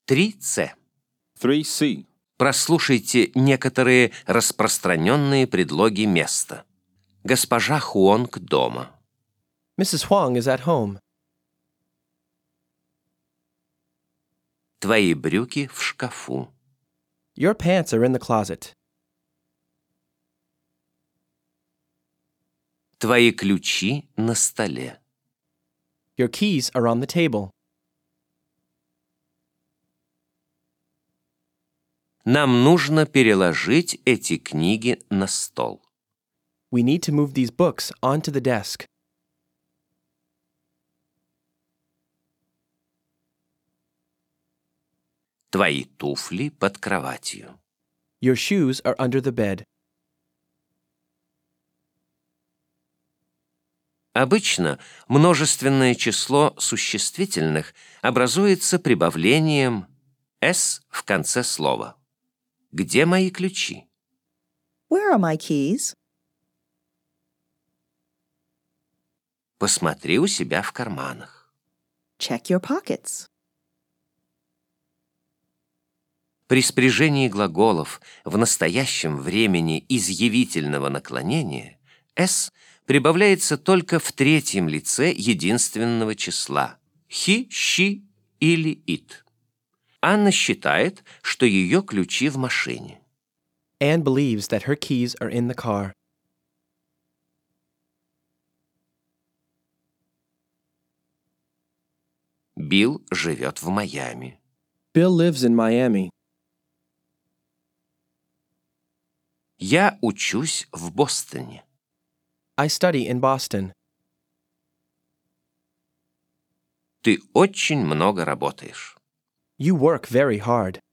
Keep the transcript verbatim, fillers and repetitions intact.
три С. three C. Прослушайте некоторые распространенные предлоги места. Госпожа Хуонг дома. Missus Huang is at home. Твои брюки в шкафу. Your pants are in the closet. Твои ключи на столе. Your keys are on the table. Нам нужно переложить эти книги на стол. We need to move these books onto the desk. Твои туфли под кроватью. Your shoes are under the bed. Обычно множественное число существительных образуется прибавлением «с» в конце слова. Где мои ключи? Where are my keys? Посмотри у себя в карманах. Check your pockets. При спряжении глаголов в настоящем времени изъявительного наклонения «с» прибавляется только в третьем лице единственного числа «he», «she» или «it». Анна считает, что ее ключи в машине. Anne believes that her keys are in the car. Билл живет в Майами. Bill lives in Miami. Я учусь в Бостоне. I study in Boston. Ты очень много работаешь. You work very hard.